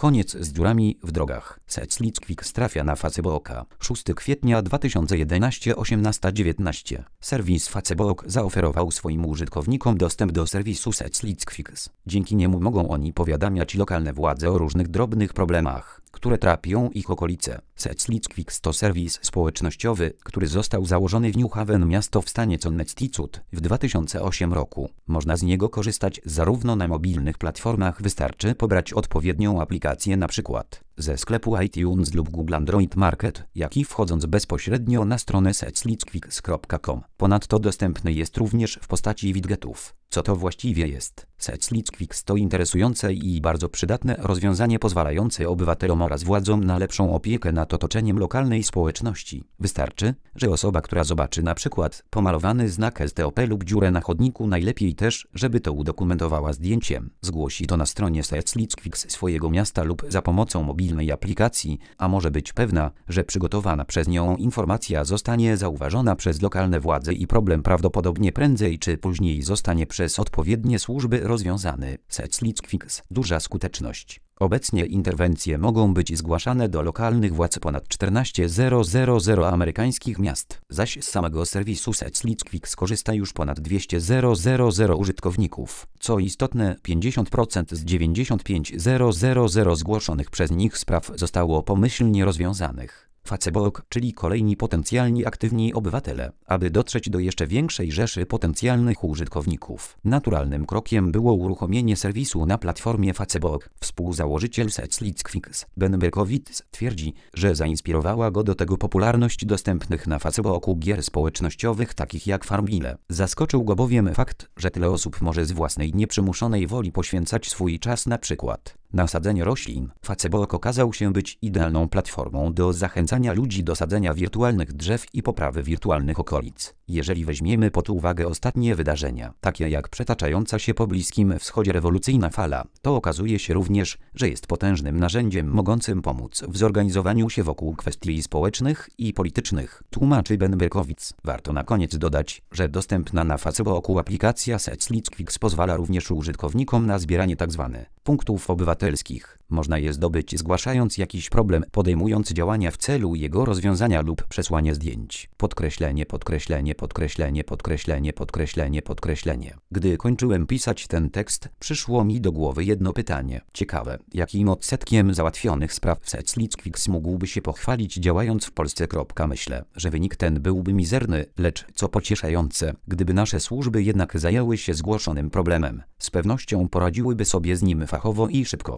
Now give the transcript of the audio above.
Koniec z dziurami w drogach. Seclickfix trafia na Facebooka. 6 kwietnia 2011 18:19. Serwis Facebook zaoferował swoim użytkownikom dostęp do serwisu Seclickfix. Dzięki niemu mogą oni powiadamiać lokalne władze o różnych drobnych problemach, które trapią ich okolice. Seclickfix to serwis społecznościowy, który został założony w New Haven, miasto w stanie Connecticut, w 2008 roku. Można z niego korzystać zarówno na mobilnych platformach, wystarczy pobrać odpowiednią aplikację np. ze sklepu iTunes lub Google Android Market, jak i wchodząc bezpośrednio na stronę seclickfix.com. Ponadto dostępny jest również w postaci widgetów. Co to właściwie jest? Seclickfix to interesujące i bardzo przydatne rozwiązanie pozwalające obywatelom oraz władzom na lepszą opiekę nad otoczeniem lokalnej społeczności. Wystarczy, że osoba, która zobaczy np. pomalowany znak STOP lub dziurę na chodniku, najlepiej też, żeby to udokumentowała zdjęciem, zgłosi to na stronie Seclickfix swojego miasta lub za pomocą mobilnej aplikacji, a może być pewna, że przygotowana przez nią informacja zostanie zauważona przez lokalne władze i problem prawdopodobnie prędzej czy później zostanie przez odpowiednie służby rozwiązany. Seclickfix. Duża skuteczność. Obecnie interwencje mogą być zgłaszane do lokalnych władz ponad 14,000 amerykańskich miast, zaś z samego serwisu Seclickfix korzysta już ponad 200,000 użytkowników. Co istotne, 50% z 95,000 zgłoszonych przez nich spraw zostało pomyślnie rozwiązanych. Facebook, czyli kolejni potencjalni aktywni obywatele, aby dotrzeć do jeszcze większej rzeszy potencjalnych użytkowników. Naturalnym krokiem było uruchomienie serwisu na platformie Facebook. Współzałożyciel Seclickfix, Ben Berkowitz, twierdzi, że zainspirowała go do tego popularność dostępnych na Facebooku gier społecznościowych takich jak Farmville. Zaskoczył go bowiem fakt, że tyle osób może z własnej nieprzymuszonej woli poświęcać swój czas na przykład na sadzenie roślin. Facebook okazał się być idealną platformą do zachęcania ludzi do sadzenia wirtualnych drzew i poprawy wirtualnych okolic. Jeżeli weźmiemy pod uwagę ostatnie wydarzenia, takie jak przetaczająca się po Bliskim Wschodzie rewolucyjna fala, to okazuje się również, że jest potężnym narzędziem mogącym pomóc w zorganizowaniu się wokół kwestii społecznych i politycznych, tłumaczy Ben Berkowitz. Warto na koniec dodać, że dostępna na Facebooku aplikacja Seclickfix pozwala również użytkownikom na zbieranie tzw. punktów obywatelskich. Można je zdobyć zgłaszając jakiś problem, podejmując działania w celu jego rozwiązania lub przesłanie zdjęć. Podkreślenie, podkreślenie, podkreślenie, podkreślenie, podkreślenie, podkreślenie. Gdy kończyłem pisać ten tekst, przyszło mi do głowy jedno pytanie. Ciekawe, jakim odsetkiem załatwionych spraw Seclickfix mógłby się pochwalić działając w Polsce. Myślę, że wynik ten byłby mizerny, lecz co pocieszające, gdyby nasze służby jednak zajęły się zgłoszonym problemem, z pewnością poradziłyby sobie z nim fachowo i szybko.